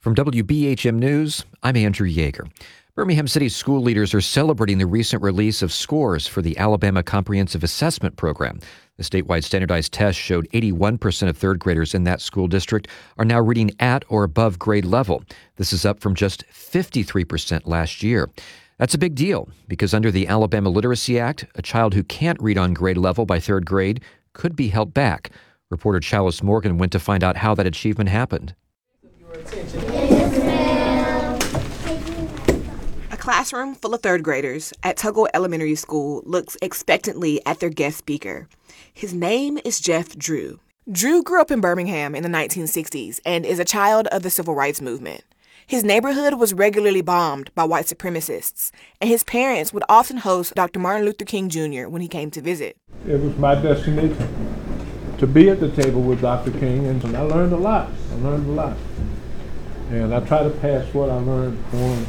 From WBHM News, I'm Andrew Yeager. Birmingham City school leaders are celebrating the recent release of scores for the Alabama Comprehensive Assessment Program. The statewide standardized test showed 81% of third graders in that school district are now reading at or above grade level. This is up from just 53% last year. That's a big deal because under the Alabama Literacy Act, a child who can't read on grade level by third grade could be held back. Reporter Chalice Morgan went to find out how that achievement happened. A classroom full of third graders at Tuggle Elementary School looks expectantly at their guest speaker. His name is Jeff Drew. Drew grew up in Birmingham in the 1960s and is a child of the Civil Rights Movement. His neighborhood was regularly bombed by white supremacists, and his parents would often host Dr. Martin Luther King Jr. when he came to visit. It was my destiny to be at the table with Dr. King, and I learned a lot. And I try to pass what I learned on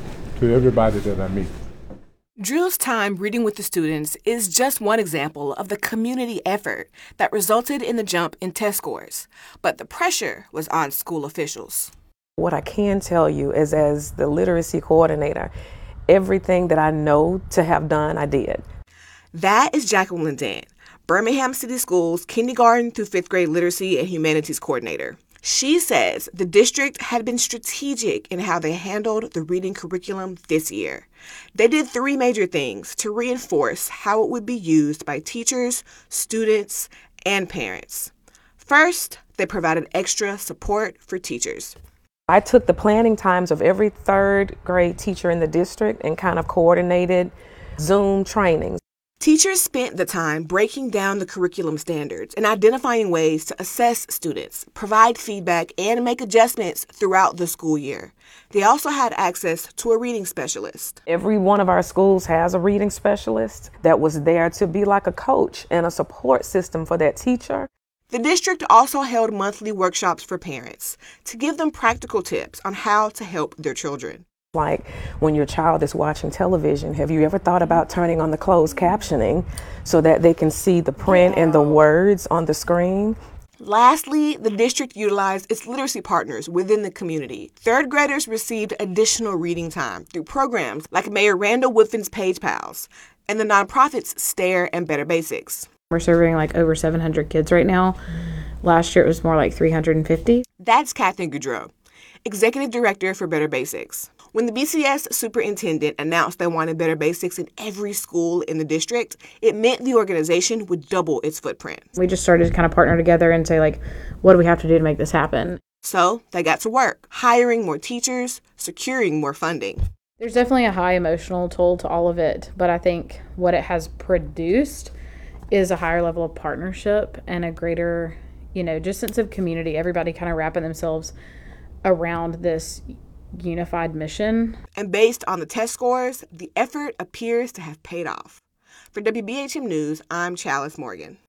to everybody that I meet. Drew's time reading with the students is just one example of the community effort that resulted in the jump in test scores. But the pressure was on school officials. What I can tell you is, as the literacy coordinator, everything that I know to have done, I did. That is Jacqueline Dan, Birmingham City Schools kindergarten through fifth grade literacy and humanities coordinator. She says the district had been strategic in how they handled the reading curriculum this year. They did three major things to reinforce how it would be used by teachers, students, and parents. First, they provided extra support for teachers. I took the planning times of every third grade teacher in the district and kind of coordinated Zoom trainings. Teachers spent the time breaking down the curriculum standards and identifying ways to assess students, provide feedback, and make adjustments throughout the school year. They also had access to a reading specialist. Every one of our schools has a reading specialist that was there to be like a coach and a support system for that teacher. The district also held monthly workshops for parents to give them practical tips on how to help their children. Like when your child is watching television, have you ever thought about turning on the closed captioning so that they can see the print and the words on the screen? Lastly, the district utilized its literacy partners within the community. Third graders received additional reading time through programs like Mayor Randall Woodfin's Page Pals and the nonprofits STARE and Better Basics. We're serving like over 700 kids right now. Last year it was more like 350. That's Catherine Goudreau, Executive Director for Better Basics. When the BCS superintendent announced they wanted Better Basics in every school in the district, it meant the organization would double its footprint. We just started to kind of partner together and say, like, what do we have to do to make this happen? So they got to work, hiring more teachers, securing more funding. There's definitely a high emotional toll to all of it, but I think what it has produced is a higher level of partnership and a greater, just sense of community. Everybody kind of wrapping themselves around this unified mission. And based on the test scores, the effort appears to have paid off. For WBHM News, I'm Chalice Morgan.